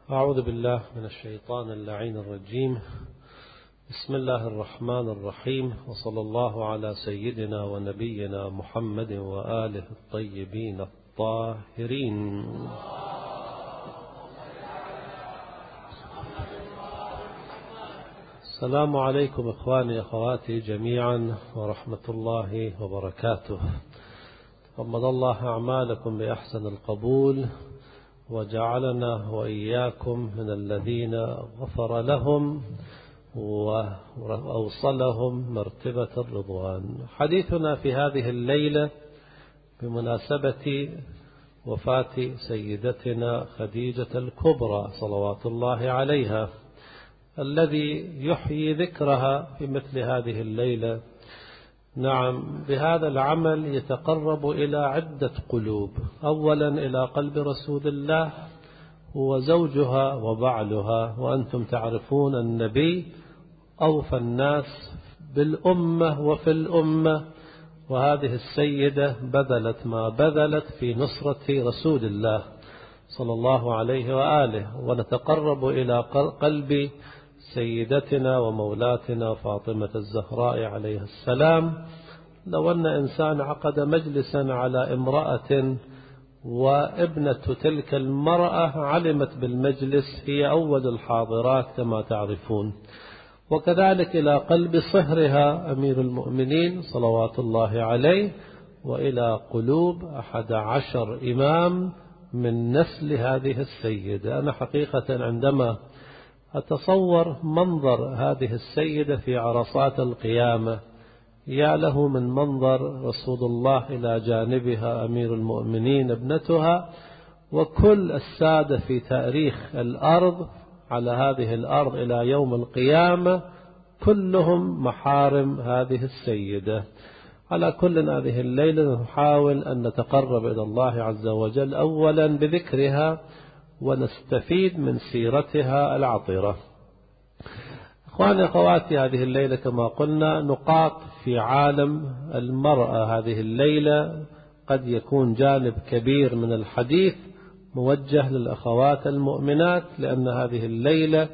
أعوذ بالله من الشيطان اللعين الرجيم. بسم الله الرحمن الرحيم، وصلى الله على سيدنا ونبينا محمد وآله الطيبين الطاهرين. السلام عليكم إخواني أخواتي جميعا ورحمة الله وبركاته. تقبل الله أعمالكم بأحسن القبول، وجعلنا وإياكم من الذين غفر لهم وأوصلهم مرتبة الرضوان. حديثنا في هذه الليلة بمناسبة وفاة سيدتنا خديجة الكبرى صلوات الله عليها، الذي يحيي ذكرها في مثل هذه الليلة. نعم، بهذا العمل يتقرب إلى عدة قلوب. أولا إلى قلب رسول الله وزوجها وبعلها، وأنتم تعرفون النبي أوفى الناس بالأمة وفي الأمة، وهذه السيدة بذلت ما بذلت في نصرة رسول الله صلى الله عليه وآله. ونتقرب إلى قلب سيدتنا ومولاتنا فاطمة الزهراء عليها السلام. لو أن إنسان عقد مجلسا على امرأة وابنة تلك المرأة علمت بالمجلس، هي أول الحاضرات كما تعرفون. وكذلك إلى قلب صهرها أمير المؤمنين صلوات الله عليه، وإلى قلوب 11 إمام من نسل هذه السيدة. أنا حقيقة عندما أتصور منظر هذه السيدة في عرصات القيامة، يا له من منظر رسول الله إلى جانبها أمير المؤمنين ابنتها، وكل السادة في تاريخ الأرض على هذه الأرض إلى يوم القيامة كلهم محارم هذه السيدة. على كل هذه الليلة نحاول أن نتقرب إلى الله عز وجل أولا بذكرها ونستفيد من سيرتها العطرة. أخواني أخواتي، هذه الليلة كما قلنا نقاط في عالم المرأة. هذه الليلة قد يكون جانب كبير من الحديث موجه للأخوات المؤمنات، لأن هذه الليلة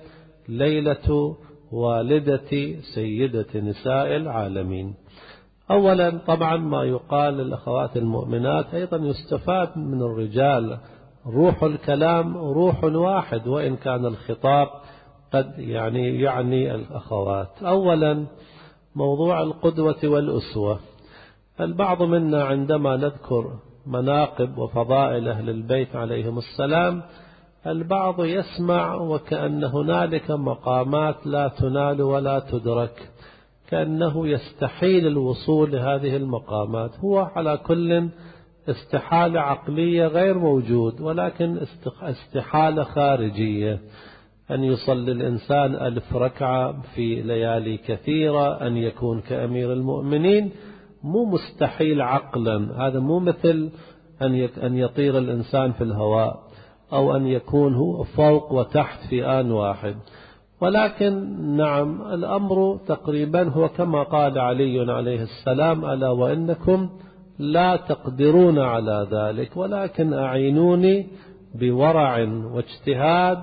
ليلة والدة سيدة نساء العالمين. أولا طبعا ما يقال للأخوات المؤمنات أيضا يستفاد من الرجال. روح الكلام روح واحد، وإن كان الخطاب قد يعني الأخوات. أولا موضوع القدوة والأسوة. البعض منا عندما نذكر مناقب وفضائل أهل البيت عليهم السلام، البعض يسمع وكأن هنالك مقامات لا تنال ولا تدرك، كأنه يستحيل الوصول لهذه المقامات. هو على كل استحالة عقلية غير موجود، ولكن استحالة خارجية. أن يصلي الإنسان 1000 ركعة في ليالي كثيرة، أن يكون كأمير المؤمنين، مو مستحيل عقلا. هذا مو مثل أن يطير الإنسان في الهواء، أو أن يكون هو فوق وتحت في آن واحد. ولكن نعم، الأمر تقريبا هو كما قال علي عليه السلام: ألا وإنكم لا تقدرون على ذلك، ولكن أعينوني بورع واجتهاد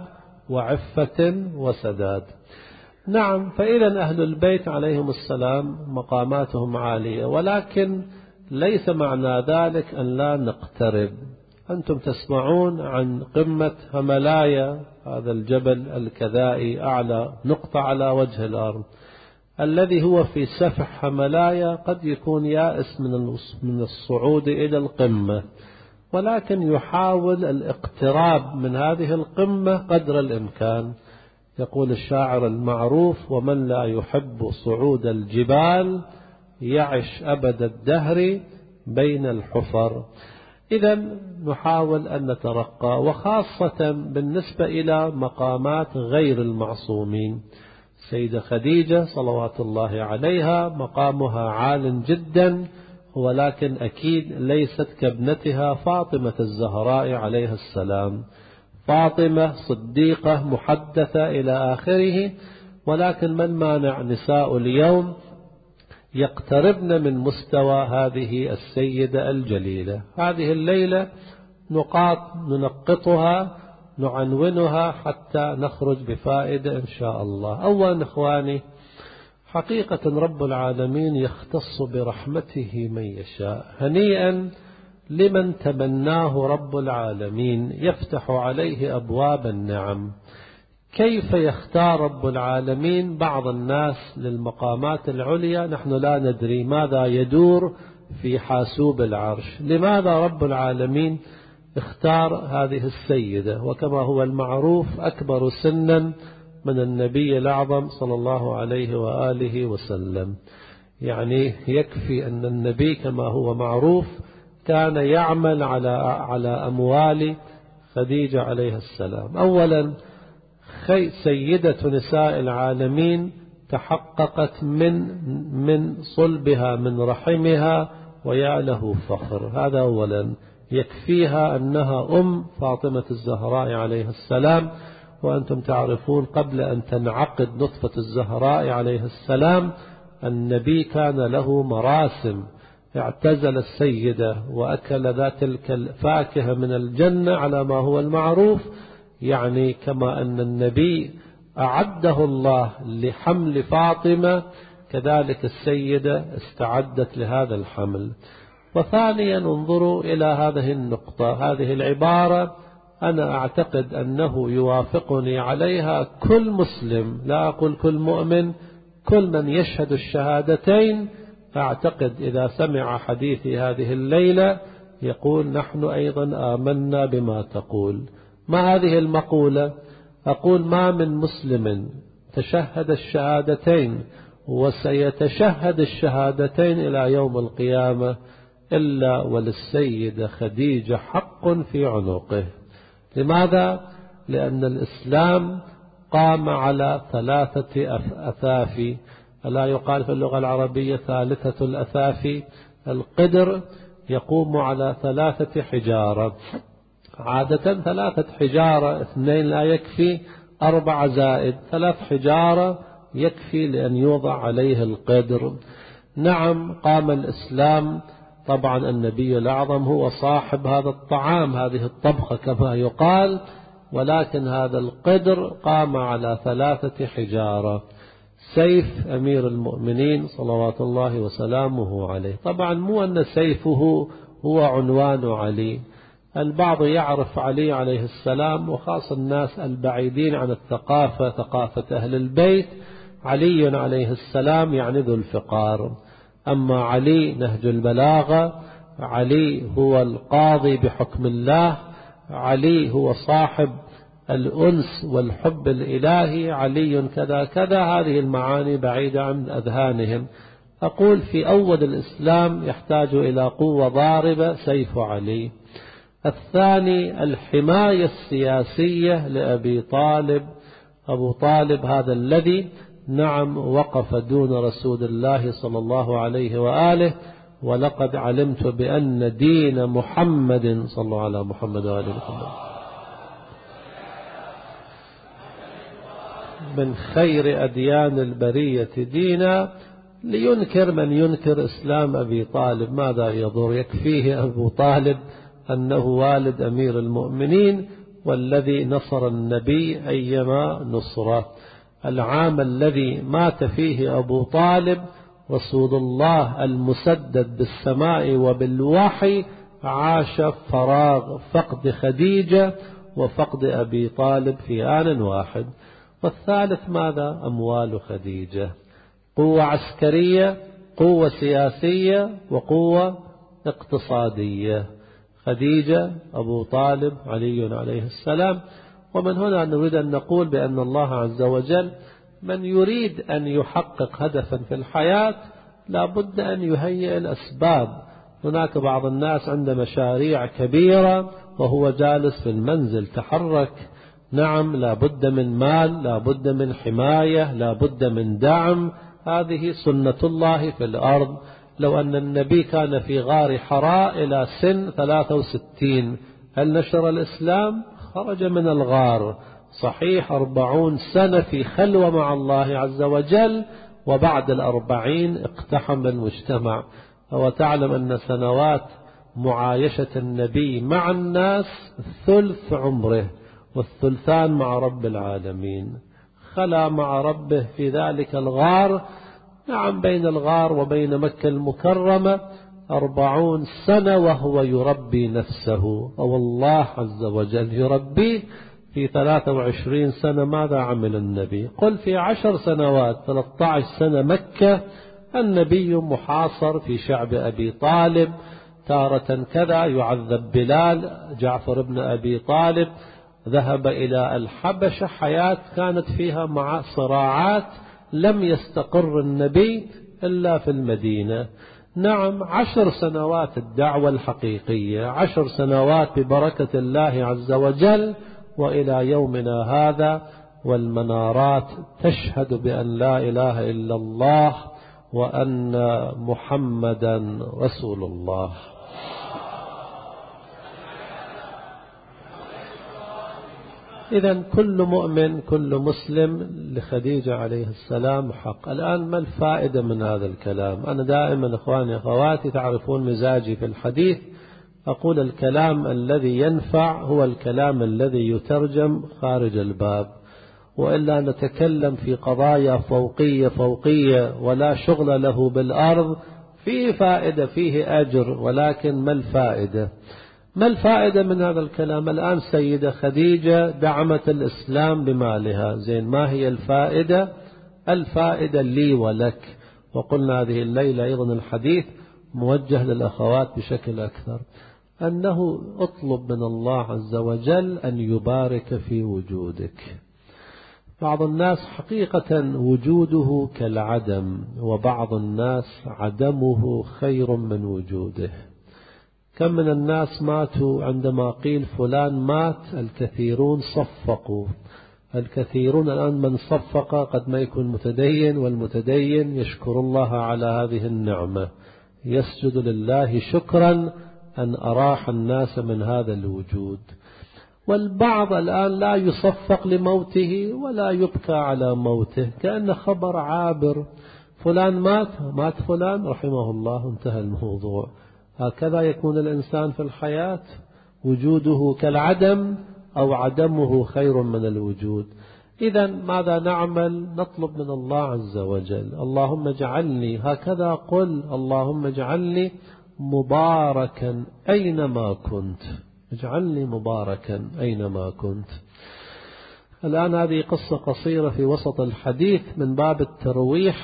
وعفة وسداد. نعم، فإذا أهل البيت عليهم السلام مقاماتهم عالية، ولكن ليس معنى ذلك أن لا نقترب. أنتم تسمعون عن قمة هملايا، هذا الجبل الكذائي أعلى نقطة على وجه الأرض، الذي هو في سفح هملايا قد يكون يائس من الصعود إلى القمة، ولكن يحاول الاقتراب من هذه القمة قدر الإمكان. يقول الشاعر المعروف: ومن لا يحب صعود الجبال يعش أبد الدهر بين الحفر. إذا نحاول أن نترقى، وخاصة بالنسبة إلى مقامات غير المعصومين. سيدة خديجة صلوات الله عليها مقامها عال جدا، ولكن أكيد ليست كابنتها فاطمة الزهراء عليها السلام. فاطمة صديقة محدثة إلى آخره، ولكن من مانع نساء اليوم يقتربن من مستوى هذه السيدة الجليلة. هذه الليلة نقاط ننقطها نعنونها حتى نخرج بفائدة إن شاء الله. أولا إخواني، حقيقة رب العالمين يختص برحمته من يشاء. هنيئا لمن تمناه رب العالمين يفتح عليه أبواب النعم. كيف يختار رب العالمين بعض الناس للمقامات العليا؟ نحن لا ندري ماذا يدور في حاسوب العرش. لماذا رب العالمين اختار هذه السيدة، وكما هو المعروف أكبر سنا من النبي الأعظم صلى الله عليه وآله وسلم؟ يعني يكفي أن النبي كما هو معروف كان يعمل على أموال خديجة عليه السلام. أولا سيدة نساء العالمين تحققت من صلبها من رحمها، ويا له فخر. هذا أولا. يكفيها أنها أم فاطمة الزهراء عليه السلام، وأنتم تعرفون قبل أن تنعقد نطفة الزهراء عليه السلام النبي كان له مراسم، اعتزل السيدة وأكل ذات تلك الفاكهة من الجنة على ما هو المعروف. يعني كما أن النبي أعده الله لحمل فاطمة، كذلك السيدة استعدت لهذا الحمل. وثانيا انظروا إلى هذه النقطة، هذه العبارة أنا أعتقد أنه يوافقني عليها كل مسلم، لا أقول كل مؤمن، كل من يشهد الشهادتين. أعتقد إذا سمع حديثي هذه الليلة يقول نحن أيضا آمنا بما تقول. ما هذه المقولة؟ أقول ما من مسلم تشهد الشهادتين وسيتشهد الشهادتين إلى يوم القيامة إلا وللسيدة خديجة حق في عنقه. لماذا؟ لأن الإسلام قام على 3 أثافي، ألا يقال في اللغة العربية ثالثة الأثافي؟ القدر يقوم على 3 حجارة، عادة 3 حجارة، 2 لا يكفي، 4 زائد 3 حجارة يكفي لأن يوضع عليه القدر. نعم قام الإسلام، طبعا النبي الأعظم هو صاحب هذا الطعام، هذه الطبخة كما يقال، ولكن هذا القدر قام على 3 حجارة. سيف أمير المؤمنين صلوات الله وسلامه عليه. طبعا مو أن سيفه هو عنوان علي، البعض يعرف علي عليه السلام، وخاصة الناس البعيدين عن الثقافة، ثقافة أهل البيت، علي عليه السلام يعني ذو الفقار. أما علي نهج البلاغة، علي هو القاضي بحكم الله، علي هو صاحب الأنس والحب الإلهي، علي كذا كذا. هذه المعاني بعيدة عن أذهانهم. أقول في أول الإسلام يحتاج إلى قوة ضاربة، سيف علي. الثاني الحماية السياسية لأبي طالب. أبو طالب هذا الذي نعم وقف دون رسول الله صلى الله عليه وآله، ولقد علمت بأن دين محمد صلى الله على محمد وآله محمد من خير أديان البرية دينا. لينكر من ينكر إسلام أبي طالب ماذا يضر؟ يكفيه أبو طالب أنه والد أمير المؤمنين والذي نصر النبي أيما نصره. العام الذي مات فيه أبو طالب رسول الله المسدد بالسماء وبالوحي عاش فراغ فقد خديجة وفقد أبي طالب في آن واحد. والثالث ماذا؟ أموال خديجة، قوة عسكرية، قوة سياسية، وقوة اقتصادية. خديجة، أبو طالب، علي عليه السلام. ومن هنا نريد أن نقول بأن الله عز وجل من يريد أن يحقق هدفا في الحياة لا بد أن يهيئ الأسباب. هناك بعض الناس عنده مشاريع كبيرة وهو جالس في المنزل، تحرك. نعم لا بد من مال، لا بد من حماية، لا بد من دعم. هذه سنة الله في الأرض. لو أن النبي كان في غار حراء إلى سن 63 هل نشر الإسلام؟ خرج من الغار، صحيح 40 سنة في خلوة مع الله عز وجل، وبعد 40 اقتحم المجتمع. وتعلم أن سنوات معايشة النبي مع الناس ثلث عمره، والثلثان مع رب العالمين. خلا مع ربه في ذلك الغار، نعم بين الغار وبين مكة المكرمة 40 سنة وهو يربي نفسه، أو الله عز وجل يربيه في 23 سنة. ماذا عمل النبي؟ قل في 10 سنوات 13 سنة مكة النبي محاصر في شعب أبي طالب، تارة كذا يعذب بلال، جعفر بن أبي طالب ذهب إلى الحبشة، حياة كانت فيها مع صراعات، لم يستقر النبي إلا في المدينة. نعم 10 سنوات الدعوة الحقيقية، 10 سنوات ببركة الله عز وجل، وإلى يومنا هذا والمنارات تشهد بأن لا إله إلا الله وأن محمدا رسول الله. إذن كل مؤمن كل مسلم لخديجة عليه السلام حق. الآن ما الفائدة من هذا الكلام؟ أنا دائما إخواني أخواتي تعرفون مزاجي في الحديث، أقول الكلام الذي ينفع هو الكلام الذي يترجم خارج الباب، وإلا نتكلم في قضايا فوقية ولا شغل له بالأرض. فيه فائدة فيه أجر، ولكن ما الفائدة؟ ما الفائدة من هذا الكلام؟ الآن سيدة خديجة دعمت الإسلام بمالها، زين ما هي الفائدة؟ الفائدة لي ولك. وقلنا هذه الليلة أيضا الحديث موجه للأخوات بشكل أكثر، أنه اطلب من الله عز وجل أن يبارك في وجودك. بعض الناس حقيقة وجوده كالعدم، وبعض الناس عدمه خير من وجوده. كم من الناس ماتوا عندما قيل فلان مات، الكثيرون صفقوا. الكثيرون الآن من صفق قد ما يكون متدين، والمتدين يشكر الله على هذه النعمة، يسجد لله شكرا أن أراح الناس من هذا الوجود. والبعض الآن لا يصفق لموته ولا يبكى على موته، كأن خبر عابر، فلان مات فلان رحمه الله، انتهى الموضوع. هكذا يكون الإنسان في الحياة، وجوده كالعدم أو عدمه خير من الوجود. إذا ماذا نعمل؟ نطلب من الله عز وجل اللهم اجعلني، هكذا قل اللهم اجعلني مباركا أينما كنت، اجعلني مباركا أينما كنت. الآن هذه قصة قصيرة في وسط الحديث من باب الترويح.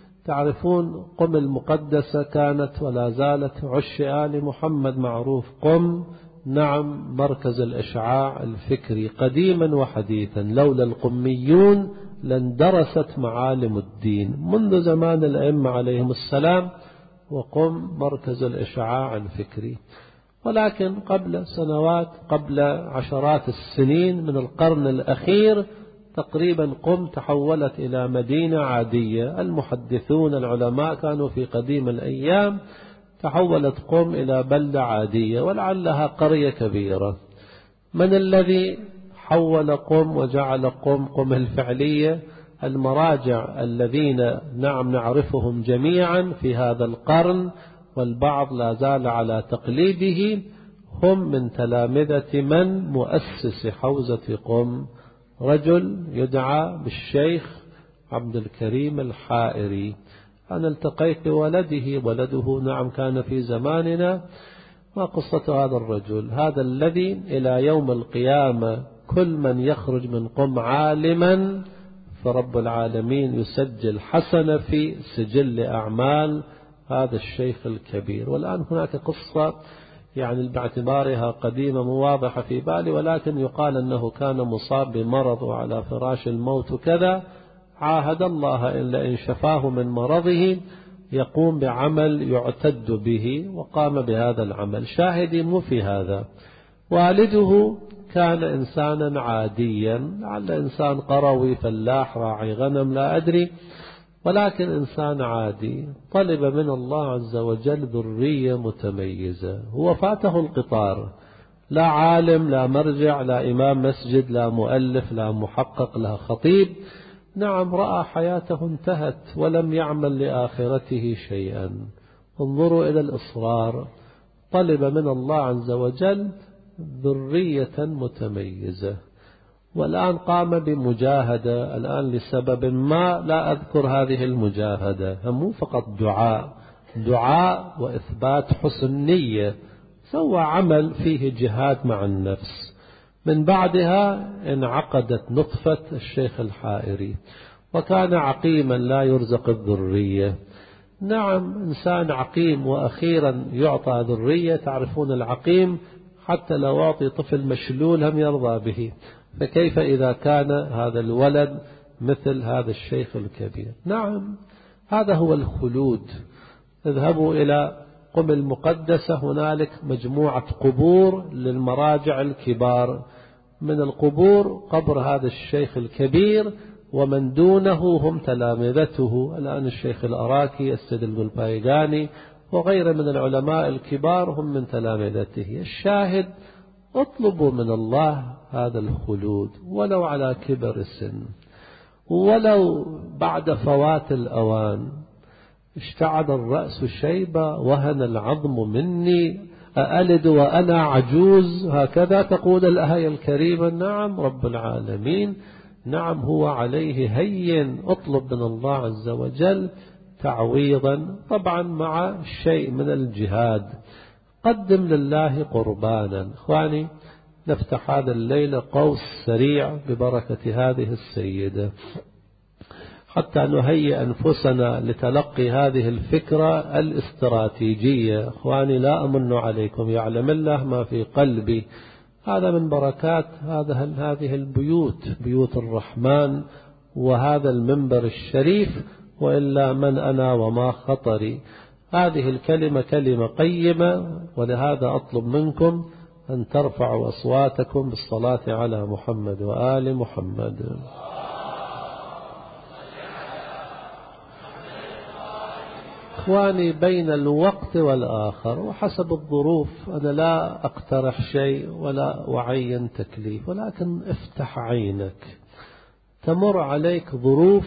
تعرفون قم المقدسة كانت ولا زالت عش آل محمد، معروف قم، نعم مركز الإشعاع الفكري قديما وحديثا، لولا القميون لاندرست معالم الدين منذ زمان الأئمة عليهم السلام، وقم مركز الإشعاع الفكري. ولكن قبل سنوات، قبل عشرات السنين من القرن الأخير تقريبا، قم تحولت إلى مدينة عادية. المحدثون العلماء كانوا في قديم الأيام تحولت قم إلى بلدة عادية، ولعلها قرية كبيرة. من الذي حول قم وجعل قم الفعلية؟ المراجع الذين نعم نعرفهم جميعا في هذا القرن، والبعض لا زال على تقليده، هم من تلامذة من مؤسس حوزة قم، رجل يدعى بالشيخ عبد الكريم الحائري. أنا التقيت بولده، ولده نعم كان في زماننا. ما قصة هذا الرجل؟ هذا الذي إلى يوم القيامة كل من يخرج من قم عالما فرب العالمين يسجل حسنة في سجل أعمال هذا الشيخ الكبير. والآن هناك قصة يعني باعتبارها قديمة مو واضحة في بالي، ولكن يقال أنه كان مصاب بمرض وعلى فراش الموت وكذا، عاهد الله إلا إن شفاه من مرضه يقوم بعمل يعتد به، وقام بهذا العمل. شاهدي مو في هذا، والده كان إنسانا عاديا، لعل إنسان قروي فلاح راعي غنم لا أدري، ولكن إنسان عادي. طلب من الله عز وجل ذرية متميزة، هو فاته القطار، لا عالم لا مرجع لا إمام مسجد لا مؤلف لا محقق لا خطيب، نعم رأى حياته انتهت ولم يعمل لآخرته شيئا. انظروا إلى الإصرار، طلب من الله عز وجل ذرية متميزة. والآن قام بمجاهدة الآن لسبب ما لا أذكر هذه المجاهدة، مو فقط دعاء وإثبات حسن نية، سوى عمل فيه جهاد مع النفس. من بعدها انعقدت نطفة الشيخ الحائري، وكان عقيما لا يرزق الذرية. نعم إنسان عقيم وأخيرا يعطى ذرية، تعرفون العقيم حتى لو أعطي طفل مشلول هم يرضى به، فكيف إذا كان هذا الولد مثل هذا الشيخ الكبير؟ نعم هذا هو الخلود. اذهبوا إلى قم المقدسة، هنالك مجموعة قبور للمراجع الكبار، من القبور قبر هذا الشيخ الكبير، ومن دونه هم تلامذته الآن الشيخ الأراكي، السيد القلبايقاني وغيره من العلماء الكبار هم من تلامذته. الشاهد اطلبوا من الله هذا الخلود ولو على كبر السن، ولو بعد فوات الأوان. اشتعل الرأس شيبة وهن العظم مني، أألد وأنا عجوز، هكذا تقول الآية الكريمة. نعم رب العالمين، نعم هو عليه هين. اطلب من الله عز وجل تعويضا، طبعا مع شيء من الجهاد. قدم لله قربانا. إخواني نفتح هذا الليلة قوس سريع ببركة هذه السيدة حتى نهيئ أنفسنا لتلقي هذه الفكرة الاستراتيجية. إخواني لا أمن عليكم، يعلم الله ما في قلبي. هذا من بركات هذه البيوت، بيوت الرحمن، وهذا المنبر الشريف. وإلا من أنا وما خطري. هذه الكلمة كلمة قيمة، ولهذا أطلب منكم أن ترفعوا أصواتكم بالصلاة على محمد وآل محمد. إخواني بين الوقت والآخر وحسب الظروف، أنا لا أقترح شيء ولا أعين تكليف، ولكن افتح عينك. تمر عليك ظروف،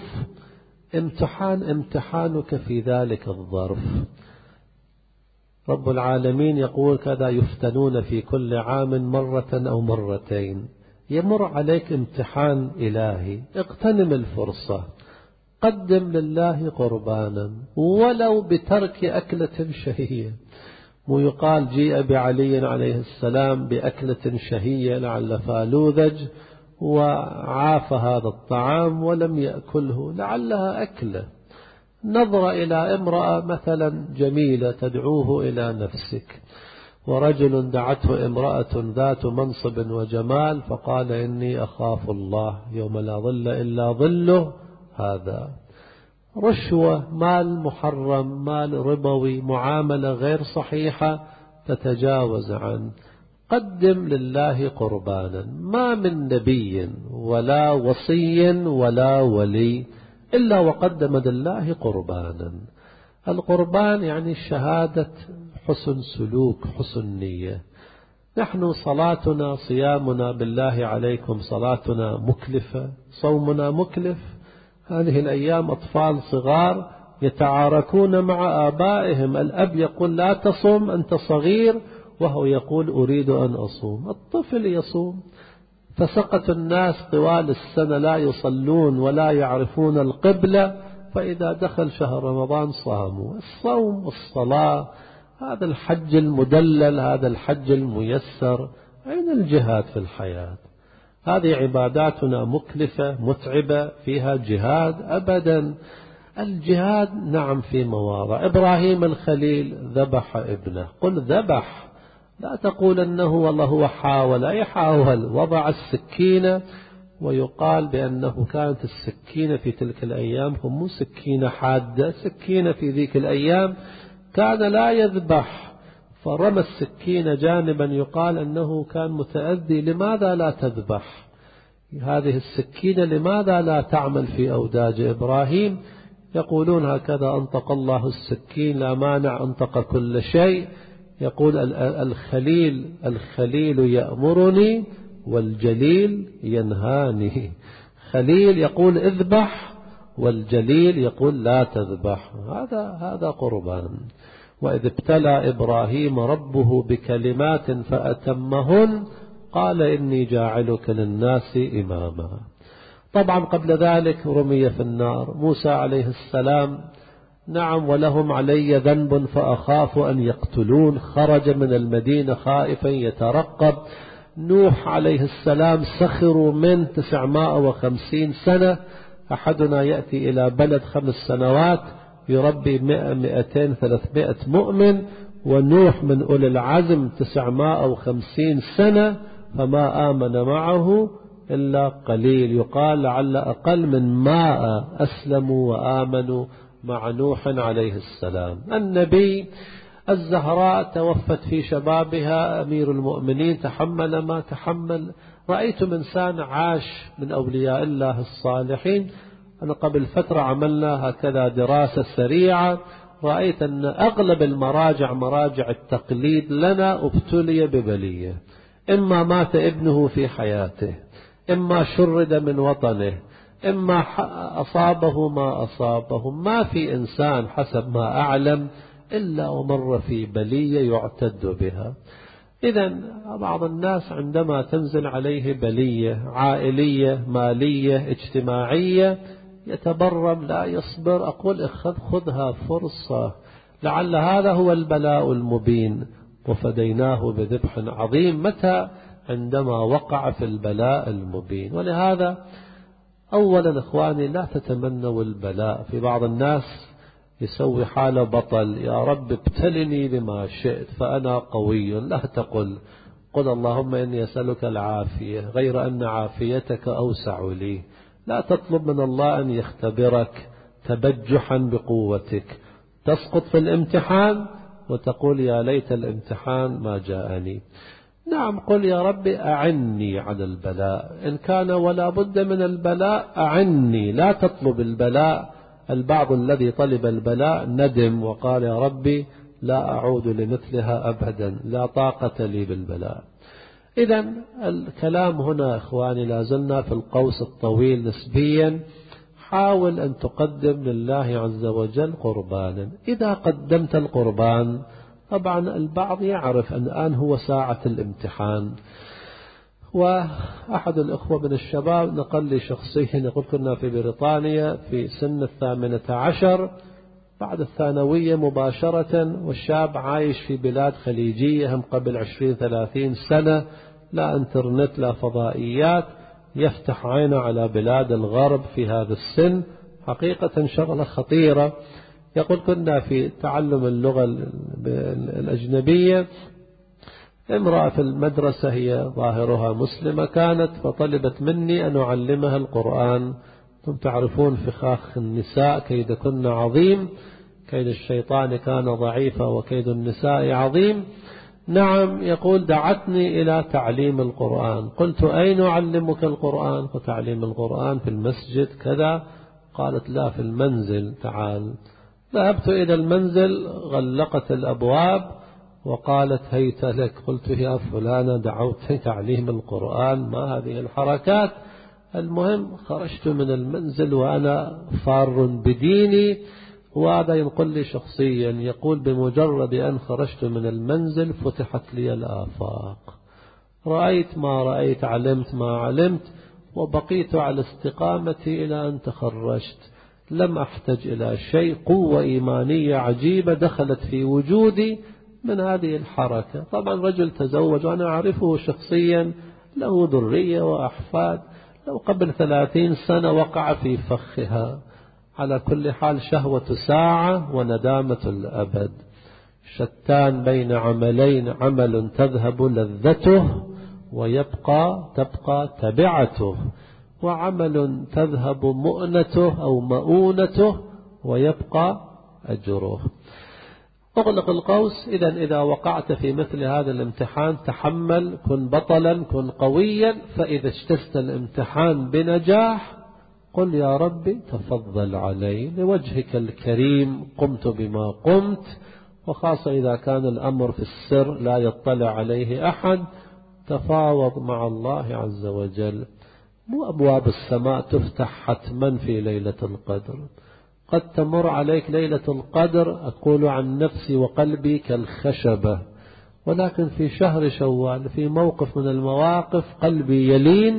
امتحانك في ذلك الظرف. رب العالمين يقول كذا يفتنون في كل عام مرة أو مرتين. يمر عليك امتحان إلهي، اغتنم الفرصة، قدم لله قربانا ولو بترك أكلة شهية. ويقال جيء بعلي عليه السلام بأكلة شهية لعل فالوذج، وعاف هذا الطعام ولم يأكله، لعلها أكلة. نظر إلى امرأة مثلا جميلة تدعوه إلى نفسك، ورجل دعته امرأة ذات منصب وجمال فقال إني أخاف الله يوم لا ظل إلا ظله. هذا رشوة، مال محرم، مال ربوي، معاملة غير صحيحة، تتجاوز عنه. قدم لله قربانا. ما من نبي ولا وصي ولا ولي إلا وقدم لله قربانا. القربان يعني شهادة حسن سلوك، حسن نية. نحن صلاتنا صيامنا بالله عليكم صلاتنا مكلفة، صومنا مكلف. هذه الأيام أطفال صغار يتعاركون مع آبائهم، الأب يقول لا تصوم أنت صغير، وهو يقول أريد أن أصوم. الطفل يصوم. فسقط الناس طوال السنة لا يصلون ولا يعرفون القبلة، فإذا دخل شهر رمضان صاموا. الصوم والصلاة، هذا الحج المدلل، هذا الحج الميسر. أين الجهاد في الحياة؟ هذه عباداتنا مكلفة متعبة فيها جهاد؟ أبدا. الجهاد نعم في مواضع. إبراهيم الخليل ذبح ابنه، قل ذبح، لا تقول أنه والله هو حاول. أي حاول؟ وضع السكينة. ويقال بأنه كانت السكينة في تلك الأيام هم مو سكينة حادة، سكينة في ذيك الأيام كان لا يذبح، فرمى السكينة جانبا، يقال أنه كان متأذي. لماذا لا تذبح هذه السكينة؟ لماذا لا تعمل في أوداج إبراهيم؟ يقولون هكذا أنطق الله السكين، لا مانع أنطق كل شيء. يقول الخليل يأمرني والجليل ينهاني. خليل يقول اذبح، والجليل يقول لا تذبح. هذا قربان. وإذ ابتلى إبراهيم ربه بكلمات فأتمهن قال إني جاعلك للناس إماما. طبعا قبل ذلك رمي في النار. موسى عليه السلام نعم ولهم علي ذنب فأخاف أن يقتلون، خرج من المدينة خائفا يترقب. نوح عليه السلام سخروا من 950 سنة. أحدنا يأتي إلى بلد 5 سنوات يربي 100 200 300 مؤمن، ونوح من أولي العزم 950 سنة فما آمن معه إلا قليل، يقال لعل أقل من 100 أسلموا وآمنوا مع نوح عليه السلام. النبي الزهراء توفت في شبابها، أمير المؤمنين تحمل ما تحمل. رأيتم إنسان عاش من أولياء الله الصالحين. أنا قبل فترة عملنا هكذا دراسة سريعة، رأيت أن أغلب المراجع مراجع التقليد لنا ابتلي ببلية، إما مات ابنه في حياته، إما شرد من وطنه، إما أصابه ما أصابه. ما في إنسان حسب ما أعلم إلا ومر في بلية يعتد بها. إذن بعض الناس عندما تنزل عليه بلية عائلية مالية اجتماعية يتبرم لا يصبر. أقول خذها فرصة، لعل هذا هو البلاء المبين. وفديناه بذبح عظيم. متى؟ عندما وقع في البلاء المبين. ولهذا أولا إخواني لا تتمنوا البلاء. في بعض الناس يسوي حاله بطل، يا رب ابتلني بما شئت فأنا قوي. لا تقل، قل اللهم إني أسألك العافية غير أن عافيتك أوسع لي. لا تطلب من الله أن يختبرك تبجحا بقوتك. تسقط في الامتحان وتقول يا ليت الامتحان ما جاءني. نعم، قل يا رب أعني على البلاء، إن كان ولا بد من البلاء أعني. لا تطلب البلاء. البعض الذي طلب البلاء ندم وقال يا ربي لا أعود لمثلها أبدا، لا طاقة لي بالبلاء. إذن الكلام هنا إخواني لازلنا في القوس الطويل نسبيا. حاول أن تقدم لله عز وجل قربانا. إذا قدمت القربان، طبعا البعض يعرف أن الآن هو ساعة الامتحان. وأحد الأخوة من الشباب نقل لي شخصيا، يقول كنا في بريطانيا في سن 18 بعد الثانوية مباشرة، والشاب عايش في بلاد خليجية هم قبل 20-30 سنة، لا انترنت لا فضائيات، يفتح عينه على بلاد الغرب في هذا السن. حقيقة شغلة خطيرة. يقول كنا في تعلم اللغة الأجنبية، امرأة في المدرسة هي ظاهرها مسلمة كانت، فطلبت مني أن أعلمها القرآن. ثم تعرفون فخاخ النساء كيدكن عظيم، كيد الشيطان كان ضعيفا وكيد النساء عظيم. نعم، يقول دعتني إلى تعليم القرآن. قلت أين أعلمك القرآن؟ وتعليم القرآن في المسجد كذا. قالت لا، في المنزل، تعال. ذهبت إلى المنزل، غلقت الأبواب وقالت هيت لك. قلت يا فلانة دعوت تعليم القرآن، ما هذه الحركات؟ المهم خرجت من المنزل وأنا فار بديني. وهذا ينقل لي شخصيا، يقول بمجرد أن خرجت من المنزل فتحت لي الآفاق، رأيت ما رأيت، علمت ما علمت، وبقيت على استقامتي إلى أن تخرجت. لم أحتج إلى شيء. قوة إيمانية عجيبة دخلت في وجودي من هذه الحركة. طبعا رجل تزوج وأنا أعرفه شخصيا، له ذرية وأحفاد. لو قبل 30 سنة وقع في فخها. على كل حال شهوة ساعة وندامة الأبد. شتان بين عملين، عمل تذهب لذته تبقى تبعته، وعمل تذهب مؤنته أو مؤونته ويبقى أجره. أغلق القوس. إذا وقعت في مثل هذا الامتحان تحمل، كن بطلا، كن قويا. فإذا اجتزت الامتحان بنجاح قل يا ربي تفضل علي، لوجهك الكريم قمت بما قمت. وخاصة إذا كان الأمر في السر لا يطلع عليه أحد، تفاوض مع الله عز وجل. مو أبواب السماء تفتح حتما في ليلة القدر. قد تمر عليك ليلة القدر، أقول عن نفسي وقلبي كالخشبة، ولكن في شهر شوال في موقف من المواقف قلبي يلين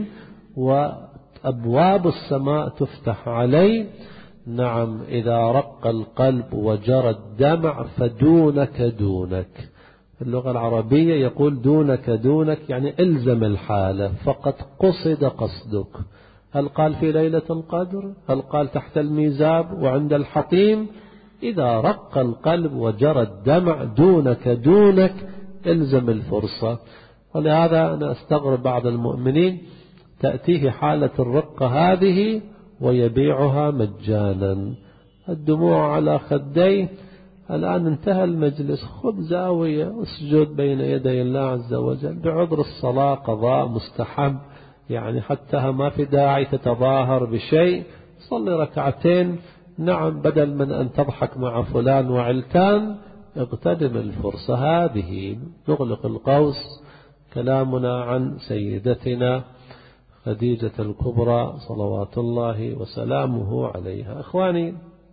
وأبواب السماء تفتح علي. نعم، إذا رق القلب وجرى الدمع فدونك دونك. في اللغة العربية يقول دونك دونك يعني إلزم الحالة، فقد قصد قصدك. هل قال في ليلة القدر؟ هل قال تحت الميزاب وعند الحطيم؟ إذا رق القلب وجرى الدمع دونك دونك إلزم الفرصة. ولهذا أنا أستغرب بعض المؤمنين تأتيه حالة الرقة هذه ويبيعها مجانا، الدموع على خديه. الآن انتهى المجلس، خذ زاوية اسجد بين يدي الله عز وجل بعذر الصلاة قضاء مستحب، يعني حتى ما في داعي تتظاهر بشيء، صلي ركعتين. نعم، بدل من أن تضحك مع فلان وعلتان اغتنم الفرصة هذه. نغلق القوس. كلامنا عن سيدتنا خديجة الكبرى صلوات الله وسلامه عليها. إخواني،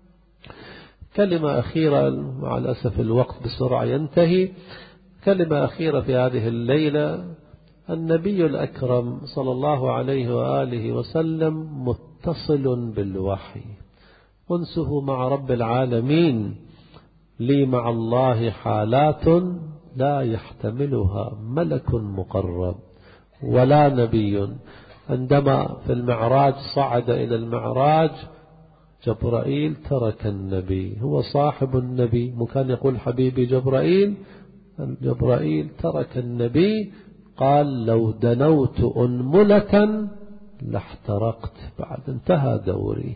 كلمة أخيرة، مع الأسف الوقت بسرعة ينتهي. كلمة أخيرة في هذه الليلة. النبي الأكرم صلى الله عليه وآله وسلم متصل بالوحي، أنسه مع رب العالمين. لي مع الله حالات لا يحتملها ملك مقرب ولا نبي. عندما في المعراج صعد إلى المعراج جبرائيل ترك النبي، هو صاحب النبي، مكان يقول حبيبي جبرائيل، جبرائيل ترك النبي. قال لو دنوت أنملة لاحترقت، بعد انتهى دوري.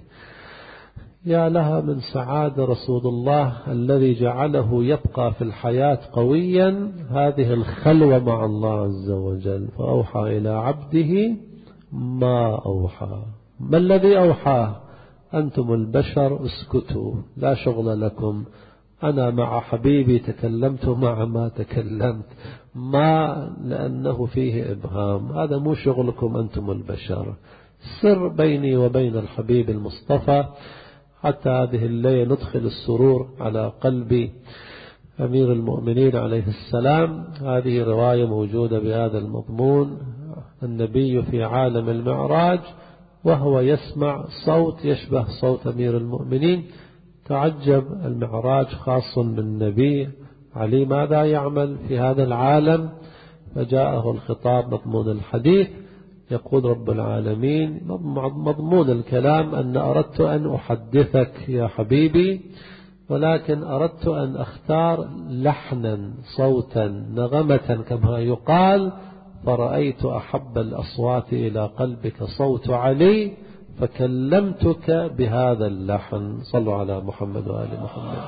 يا لها من سعادة رسول الله الذي جعله يبقى في الحياة قويا، هذه الخلوة مع الله عز وجل. فأوحى إلى عبده ما أوحى. ما الذي أوحاه؟ أنتم البشر اسكتوا، لا شغل لكم، أنا مع حبيبي تكلمت مع ما تكلمت، ما لأنه فيه إبهام، هذا مو شغلكم أنتم البشر. سر بيني وبين الحبيب المصطفى. حتى هذه الليلة ندخل السرور على قلب أمير المؤمنين عليه السلام. هذه رواية موجودة بهذا المضمون. النبي في عالم المعراج وهو يسمع صوت يشبه صوت أمير المؤمنين. تعجب، المعراج خاص بالنبي علي، ماذا يعمل في هذا العالم؟ فجاءه الخطاب مضمون الحديث. يقول رب العالمين مضمون الكلام أن أردت أن أحدثك يا حبيبي، ولكن أردت أن أختار لحنا صوتا نغمة كما يقال، فرأيت أحب الأصوات إلى قلبك صوت علي فكلمتك بهذا اللحن. صلوا على محمد وآل محمد.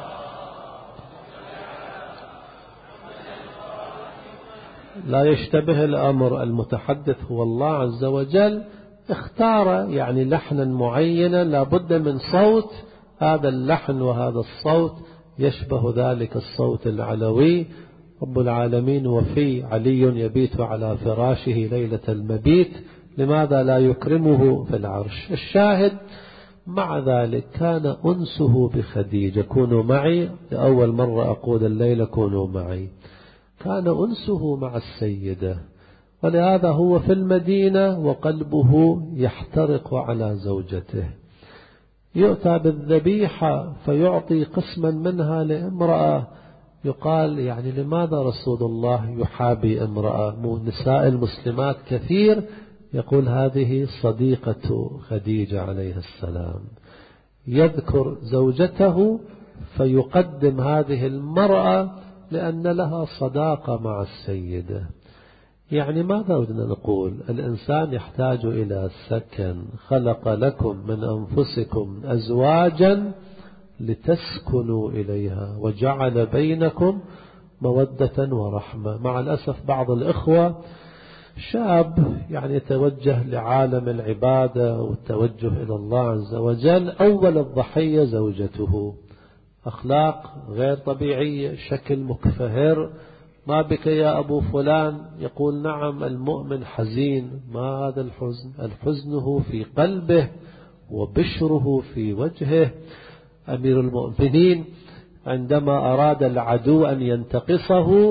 لا يشتبه الأمر، المتحدث هو الله عز وجل، اختار يعني لحنا معينا لابد من صوت، هذا اللحن وهذا الصوت يشبه ذلك الصوت العلوي. رب العالمين وفي علي يبيت على فراشه ليلة المبيت، لماذا لا يكرمه في العرش؟ الشاهد مع ذلك كان أنسه بخديجة. كونوا معي، لأول مرة أقول الليلة كونوا معي. كان أنسه مع السيدة، ولهذا هو في المدينة وقلبه يحترق على زوجته. يؤتى بالذبيحة فيعطي قسما منها لامرأة، يقال يعني لماذا رسول الله يحابي امرأة؟ نساء المسلمات كثير. يقول هذه صديقة خديجة عليه السلام. يذكر زوجته فيقدم هذه المرأة لأن لها صداقة مع السيدة. يعني ماذا أردنا نقول؟ الإنسان يحتاج إلى سكن. خلق لكم من أنفسكم أزواجا لتسكنوا إليها وجعل بينكم مودة ورحمة. مع الأسف بعض الإخوة شاب يعني يتوجه لعالم العبادة والتوجه إلى الله عز وجل، أول الضحية زوجته، أخلاق غير طبيعية، شكل مكفهر. ما بك يا أبو فلان؟ يقول نعم المؤمن حزين. ما هذا الحزن؟ الحزنه في قلبه وبشره في وجهه. أمير المؤمنين عندما أراد العدو أن ينتقصه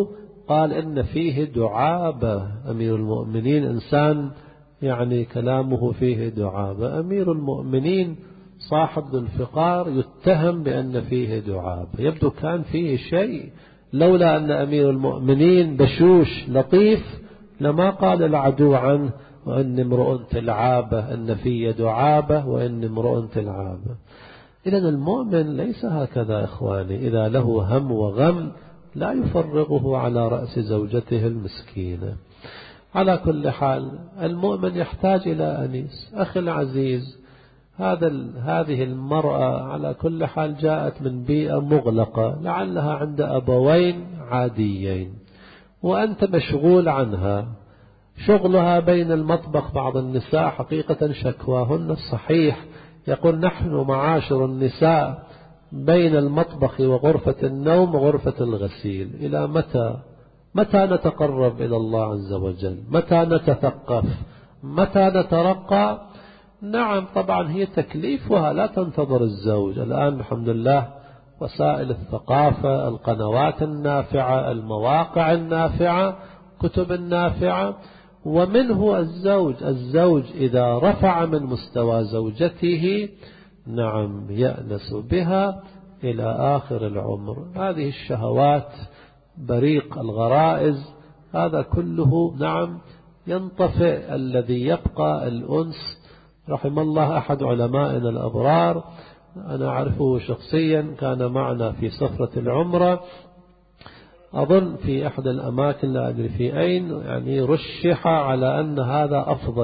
يقال إن فيه دعابة. أمير المؤمنين إنسان يعني كلامه فيه دعابة. أمير المؤمنين صاحب ذو الفقار يتهم بأن فيه دعابة. يبدو كان فيه شيء، لولا أن أمير المؤمنين بشوش لطيف لما قال العدو عنه وأن امرؤ تلعابة، أن فيه دعابة وأن امرؤ تلعابة. إذن المؤمن ليس هكذا إخواني، إذا له هم وغم لا يفرغه على رأس زوجته المسكينة. على كل حال المؤمن يحتاج إلى أنيس. أخي العزيز، هذه المرأة على كل حال جاءت من بيئة مغلقة، لعلها عند أبوين عاديين وأنت مشغول عنها. شغلها بين المطبخ. بعض النساء حقيقة شكواهن الصحيح، يقول نحن معاشر النساء بين المطبخ وغرفة النوم وغرفة الغسيل. إلى متى نتقرب إلى الله عز وجل؟ متى نتثقف؟ متى نترقى؟ نعم طبعا هي تكليفها لا تنتظر الزوج. الآن الحمد لله وسائل الثقافة، القنوات النافعة، المواقع النافعة، كتب النافعة، ومنه الزوج إذا رفع من مستوى زوجته نعم يأنس بها إلى آخر العمر. هذه الشهوات، بريق الغرائز، هذا كله نعم ينطفئ. الذي يبقى الأنس. رحم الله أحد علمائنا الأبرار، أنا أعرفه شخصيا، كان معنا في سفرة العمرة أظن في أحد الأماكن لا أدري في أين، يعني رشح على أن هذا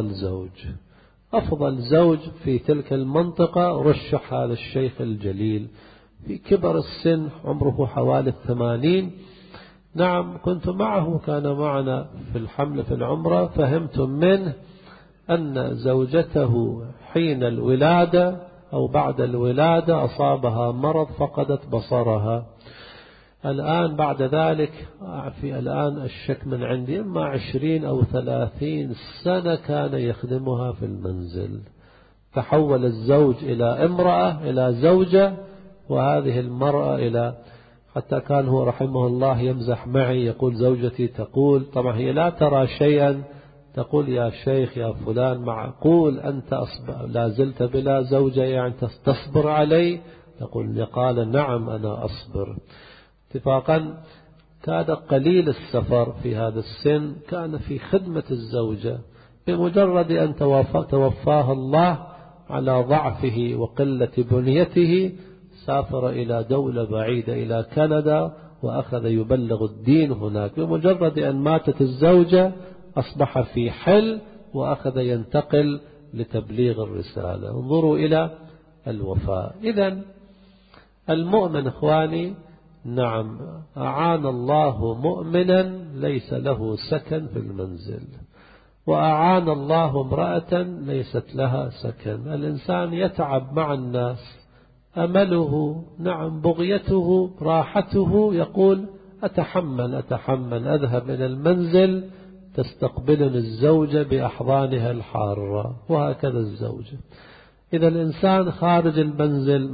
أفضل زوج في تلك المنطقة. رشح هذا الشيخ الجليل في كبر السن، عمره حوالي 80. نعم كنت معه، كان معنا في الحمل في العمرة. فهمت منه أن زوجته حين الولادة أو بعد الولادة أصابها مرض فقدت بصرها. الآن بعد ذلك الآن الشك من عندي إما 20 أو 30 سنة كان يخدمها في المنزل. تحول الزوج إلى امرأة، إلى زوجة، وهذه المرأة إلى، حتى كان هو رحمه الله يمزح معي يقول زوجتي تقول، طبعا هي لا ترى شيئا، تقول يا شيخ يا فلان معقول أنت لا زلت بلا زوجة يعني تصبر علي؟ قال نعم أنا أصبر. اتفاقا كان قليل السفر في هذا السن، كان في خدمة الزوجة. بمجرد أن توفاه الله على ضعفه وقلة بنيته سافر إلى دولة بعيدة إلى كندا وأخذ يبلغ الدين هناك. بمجرد أن ماتت الزوجة أصبح في حل وأخذ ينتقل لتبليغ الرسالة. انظروا إلى الوفاء. إذن المؤمن إخواني نعم أعان الله مؤمنا ليس له سكن في المنزل، وأعان الله امرأة ليست لها سكن. الإنسان يتعب مع الناس، أمله نعم بغيته راحته، يقول أتحمل أذهب إلى المنزل تستقبلني الزوجة بأحضانها الحارة، وهكذا الزوجة. إذا الإنسان خارج المنزل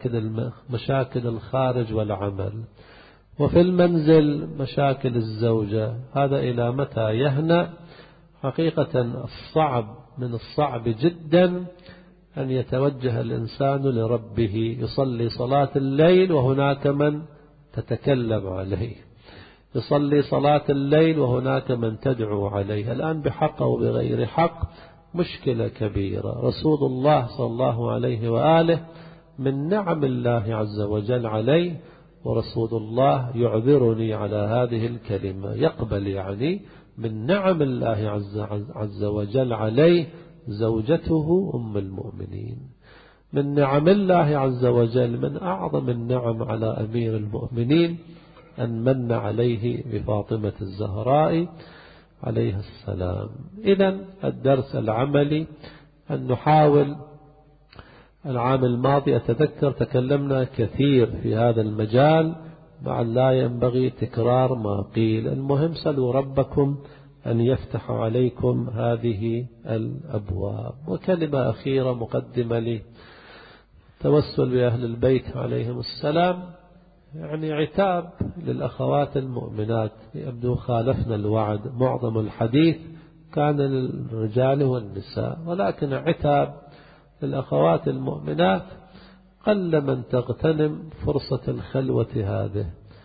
مشاكل الخارج والعمل، وفي المنزل مشاكل الزوجة. هذا إلى متى يهنأ؟ حقيقة من الصعب جدا أن يتوجه الإنسان لربه، يصلي صلاة الليل وهناك من تتكلم عليه، يصلي صلاة الليل وهناك من تدعو عليه، الآن بحق أو بغير حق، مشكلة كبيرة. رسول الله صلى الله عليه وآله من نعم الله عز وجل عليه، ورسول الله يعذرني على هذه الكلمة، يقبل يعني من نعم الله عز وجل عليه زوجته أم المؤمنين. من نعم الله عز وجل من أعظم النعم على أمير المؤمنين أن من عليه بفاطمة الزهراء عليه السلام. إذن الدرس العملي أن نحاول. العام الماضي أتذكر تكلمنا كثير في هذا المجال، مع لا ينبغي تكرار ما قيل. المهم سلوا ربكم أن يفتح عليكم هذه الأبواب. وكلمة أخيرة مقدمة لي، توسل بأهل البيت عليهم السلام. يعني عتاب للأخوات المؤمنات. يبدو خالفنا الوعد، معظم الحديث كان للرجال والنساء، ولكن عتاب للأخوات المؤمنات. قل من تغتنم فرصة الخلوة هذه.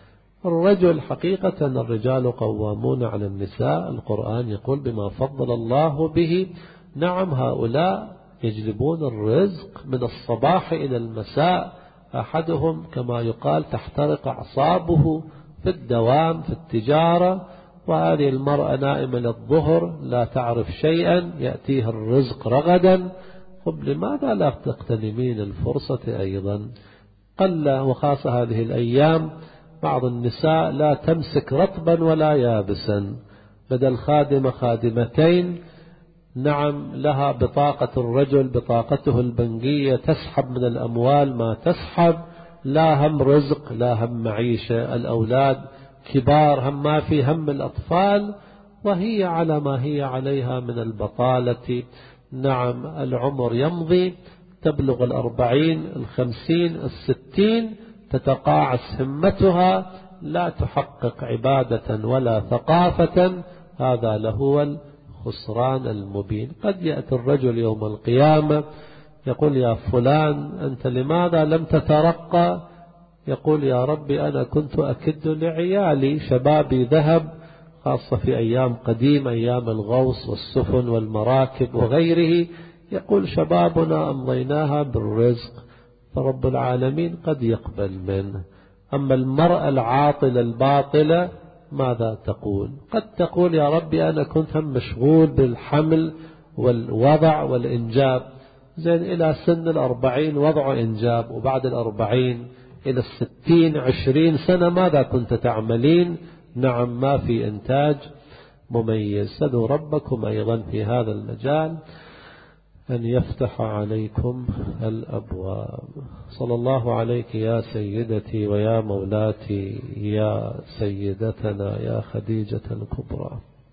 الرجل حقيقة الرجال قوامون على النساء، القرآن يقول بما فضل الله به. نعم، هؤلاء يجلبون الرزق من الصباح إلى المساء، أحدهم كما يقال تحترق أعصابه في الدوام في التجارة، وهذه المرأة نائمة للظهر لا تعرف شيئا، يأتيها الرزق رغدا. طب لماذا لا تغتنمين الفرصة أيضا؟ قل وخاصة هذه الأيام بعض النساء لا تمسك رطبا ولا يابسا، بدل خادمة خادمتين. نعم، لها بطاقة الرجل، بطاقته البنكية، تسحب من الأموال ما تسحب، لا هم رزق لا هم معيشة، الأولاد كبار، هم ما في هم الأطفال، وهي على ما هي عليها من البطالة. نعم، العمر يمضي، تبلغ 40 50 60، تتقاعس همتها، لا تحقق عبادة ولا ثقافة. هذا لهو الخسران المبين. قد يأتي الرجل يوم القيامة يقول يا فلان أنت لماذا لم تترقى؟ يقول يا ربي أنا كنت أكد لعيالي، شبابي ذهب، خاصة في أيام قديمة أيام الغوص والسفن والمراكب وغيره. يقول شبابنا أمضيناها بالرزق، فرب العالمين قد يقبل منه. أما المرأة العاطلة الباطلة ماذا تقول؟ قد تقول يا ربي أنا كنت هم مشغول بالحمل والوضع والإنجاب. زين، إلى سن 40 وضع إنجاب، وبعد 40 إلى 60 20 سنة ماذا كنت تعملين؟ نعم، ما في إنتاج مميز. سلوا ربكم أيضا في هذا المجال أن يفتح عليكم الأبواب. صلى الله عليك يا سيدتي ويا مولاتي يا سيدتنا يا خديجة الكبرى.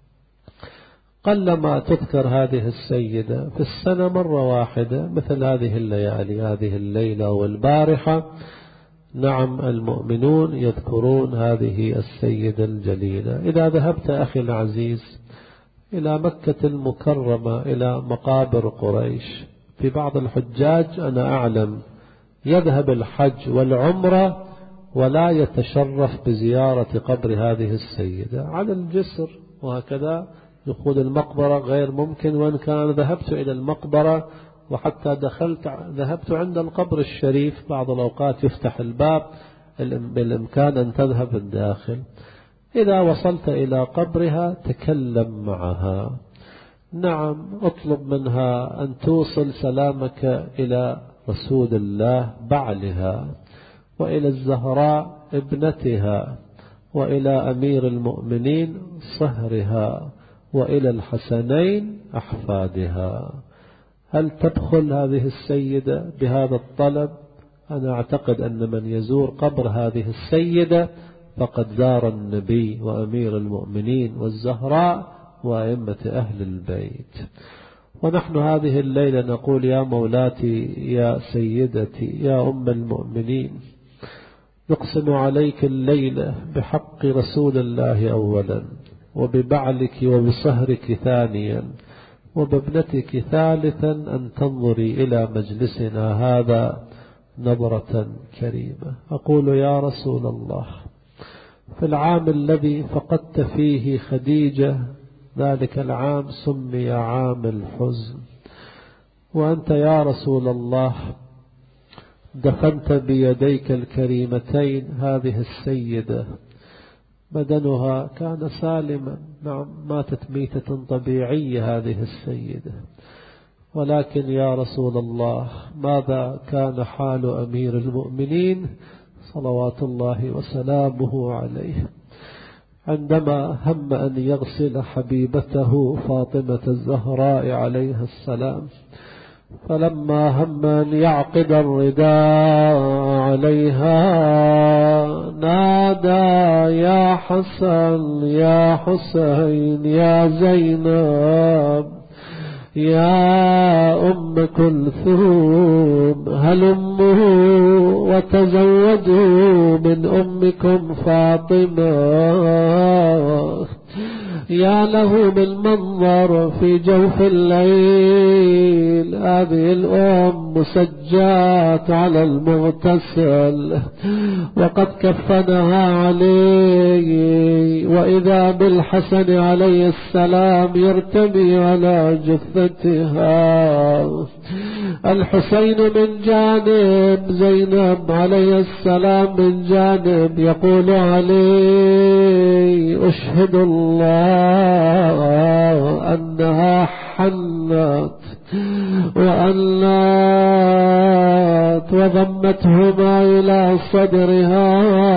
قلما تذكر هذه السيدة في السنة مرة واحدة، مثل هذه الليالي، هذه الليلة والبارحة. نعم، المؤمنون يذكرون هذه السيدة الجليلة. إذا ذهبت أخي العزيز إلى مكة المكرمة، إلى مقابر قريش، في بعض الحجاج أنا أعلم يذهب الحج والعمرة ولا يتشرف بزيارة قبر هذه السيدة على الجسر، وهكذا دخول المقبرة غير ممكن. وإن كان ذهبت إلى المقبرة وحتى ذهبت عند القبر الشريف، بعض الأوقات يفتح الباب بالإمكان أن تذهب الداخل. إذا وصلت إلى قبرها تكلم معها. نعم، اطلب منها أن توصل سلامك إلى رسول الله بعلها، وإلى الزهراء ابنتها، وإلى أمير المؤمنين صهرها، وإلى الحسنين أحفادها. هل تبخل هذه السيدة بهذا الطلب؟ أنا أعتقد أن من يزور قبر هذه السيدة فقد زار النبي وأمير المؤمنين والزهراء وأئمة أهل البيت. ونحن هذه الليلة نقول يا مولاتي يا سيدتي يا أم المؤمنين، نقسم عليك الليلة بحق رسول الله أولا، وببعلك وبصهرك ثانيا، وبابنتك ثالثا، أن تنظري إلى مجلسنا هذا نظرة كريمة. أقول يا رسول الله، في العام الذي فقدت فيه خديجة، ذلك العام سمي عام الحزن، وأنت يا رسول الله دفنت بيديك الكريمتين هذه السيدة، بدنها كان سالما، نعم ماتت ميتة طبيعية هذه السيدة، ولكن يا رسول الله ماذا كان حال أمير المؤمنين صلوات الله وسلامه عليه عندما هم أن يغسل حبيبته فاطمة الزهراء عليها السلام؟ فلما هم أن يعقد الرداء عليها نادى يا حسن يا حسين يا زينب يا أم كلثوم هلموا وتزودوا من أمكم فاطمة. يا له بالمنظر في جوف الليل، هذه الأم مسجات على المغتسل وقد كفنها عليه، وإذا بالحسن عليه السلام يرتمي على جثتها، الحسين من جانب، زينب عليه السلام من جانب. يقول علي أشهد الله أنها حنت وأنت، وضمتهما إلى صدرها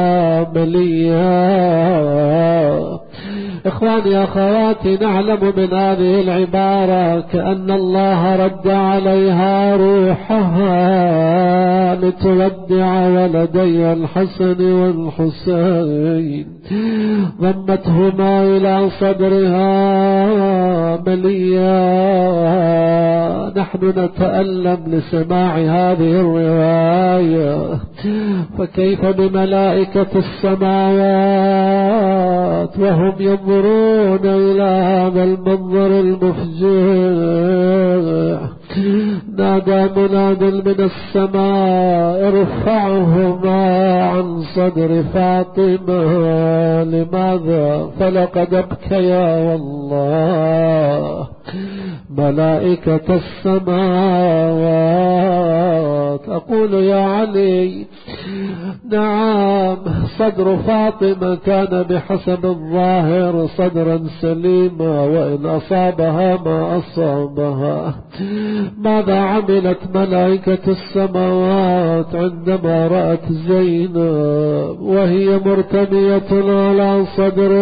مليا. إخواني أخواتي، نعلم من هذه العبارة كأن الله رد عليها روحها لتودع ولدي الحسن والحسين، ضمتهما إلى صدرها مليا. نحن نتألم لسماع هذه الرواية، فكيف بملائكة السماوات وهم ينظرون إلى هذا المنظر المفجع. نادى مناد من السماء ارفعهما عن صدر فاطمة. لماذا؟ فلقد ابكيا والله ملائكة السماوات. أقول يا علي، نعم صدر فاطمة كان بحسب الظاهر صدرا سليما، وإن أصابها ما أصابها. ماذا عملت ملائكة السماوات عندما رأت زينب وهي مرتمية على صدر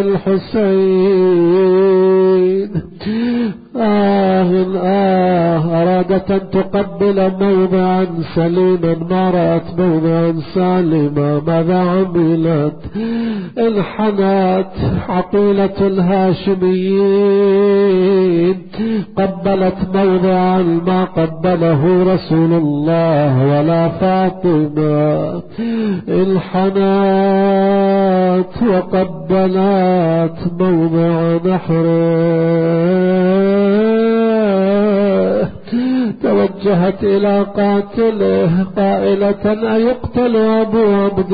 الحسين؟ أرادت أن تقبل موضعا سليما، ما رأت موضعا سالما. ماذا عملت؟ انحنت عقيلة الهاشميين، قبلت موضعا ما قبله رسول الله ولا فاطمة. انحنت وقبلت موضع نحره، توجهت إلى قاتله قائلة أيقتل أبو عبد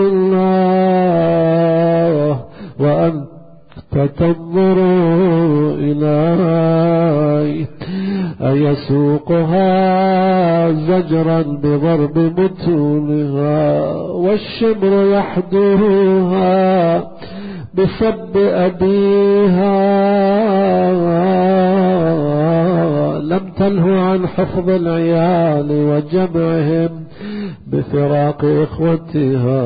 الله وأنت تنظر إلي؟ أيسوقها زجرا بضرب متونها، والشمر يحدوها بسب أبيها. لم تله عن حفظ العيال وجمعهم بفراق إخوتها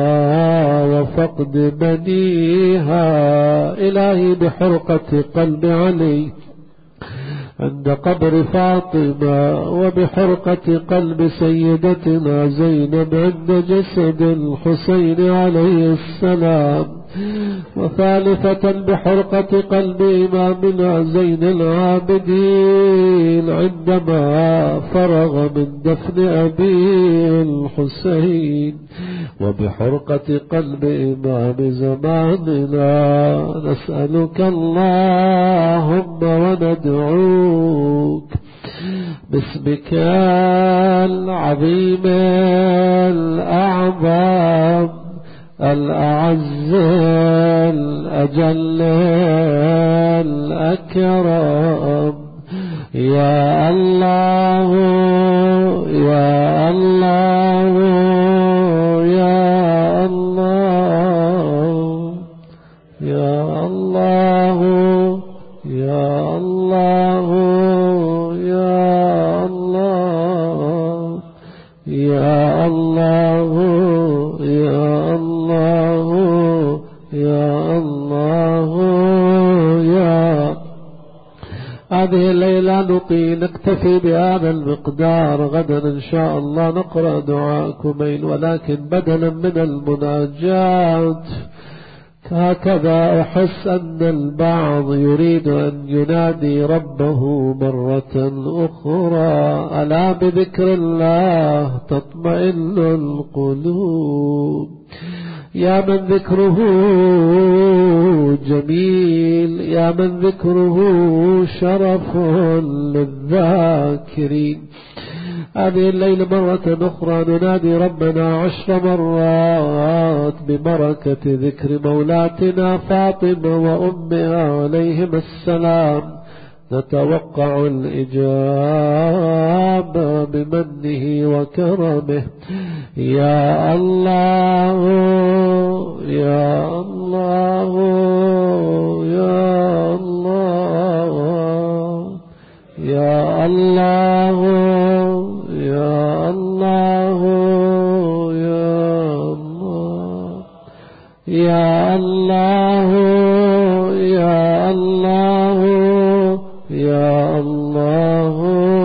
وفقد بنيها. إلهي بحرقة قلب علي عند قبر فاطمة، وبحرقة قلب سيدتنا زينب عند جسد الحسين عليه السلام، وثالثة بحرقة قلب إمامنا زين العابدين عندما فرغ من دفن أبي الحسين، وبحرقة قلب إمام زماننا. نسألك اللهم وندعوك باسمك العظيم الأعظم الأعز الأجل الأكرم، يا الله يا الله يا الله يا الله يا الله يا الله يا الله يا الله يا الله يا. هذه الليلة نكتفي بهذا المقدار، غدا إن شاء الله نقرأ دعاء كميل، ولكن بدلا من المناجات هكذا أحس أن البعض يريد أن ينادي ربه مرة أخرى. ألا بذكر الله تطمئن القلوب. يا من ذكره جميل، يا من ذكره شرف للذاكرين. هذه الليلة مرة أخرى ننادي ربنا 10 مرات ببركة ذكر مولاتنا فاطمة وأمها عليهم السلام. نتوقع الإجابة بمنه وكرمه. يا الله يا الله يا الله يا الله يا الله يا الله يا الله يا الله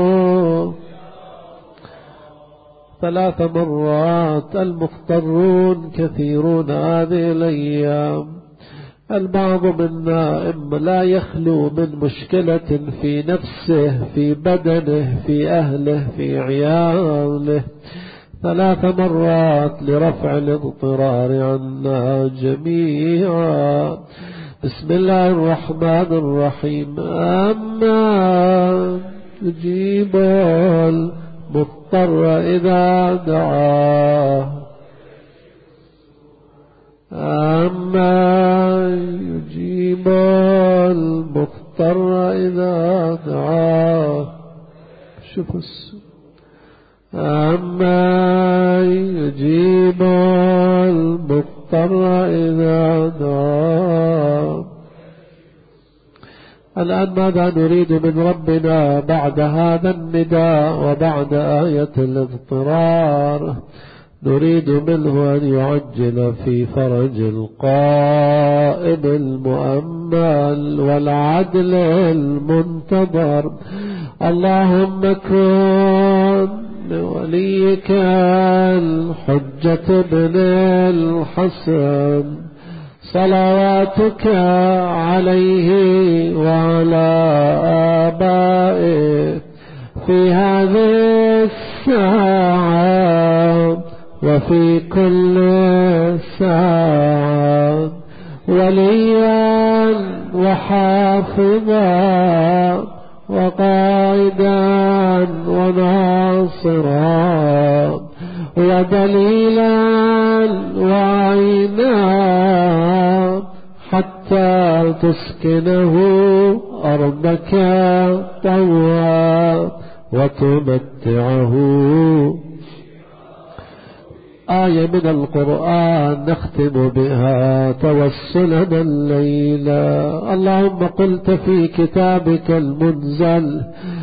3 مرات. المضطرون كثيرون هذه الأيام. البعض منا إما لا يخلو من مشكلة في نفسه، في بدنه، في أهله، في عياله. 3 مرات لرفع الاضطرار عنا جميعا. بسم الله الرحمن الرحيم. أما يجيب المضطر إذا دعاه، أما يجيب المضطر إذا دعاه. شوف أما يجيب المضطر إذا دعاه. الآن ماذا نريد من ربنا بعد هذا النداء وبعد آية الاضطرار؟ نريد منه أن يعجل في فرج القائم المؤمل والعدل المنتظر. اللهم كن لوليك الحجة بن الحسن صلواتك عليه وعلى آبائه في هذه الساعة وفي كل ساعة وليا وحافظا وقائدا وناصرا ودليلا وعينا حتى تسكنه أرضك طوعا وتمتعه. آية من القرآن نختم بها توسلنا الليلة. اللهم قلت في كتابك المنزل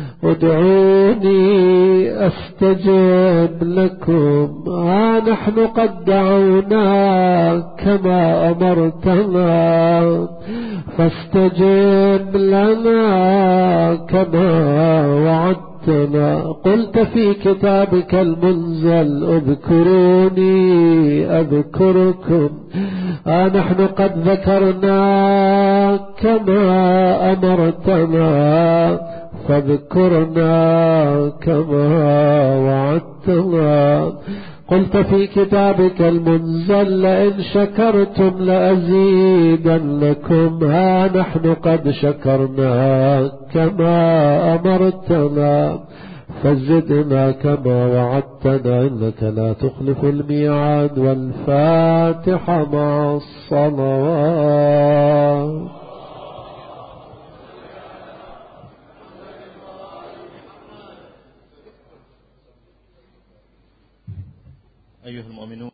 ادعوني أستجب لكم. ها نحن قد دعوناك كما أمرتنا فاستجب لنا كما وعدتنا. قلت في كتابك المنزل اذكروني أذكركم. نحن قد ذكرناك كما أمرتنا فاذكرنا كما وعدتنا. قلت في كتابك المنزل لئن شكرتم لأزيدنكم. ها نحن قد شكرناك كما أمرتنا فزدنا كما وعدتنا إنك لا تخلف الميعاد. والفاتحة مع الصلوات. أيها المؤمنون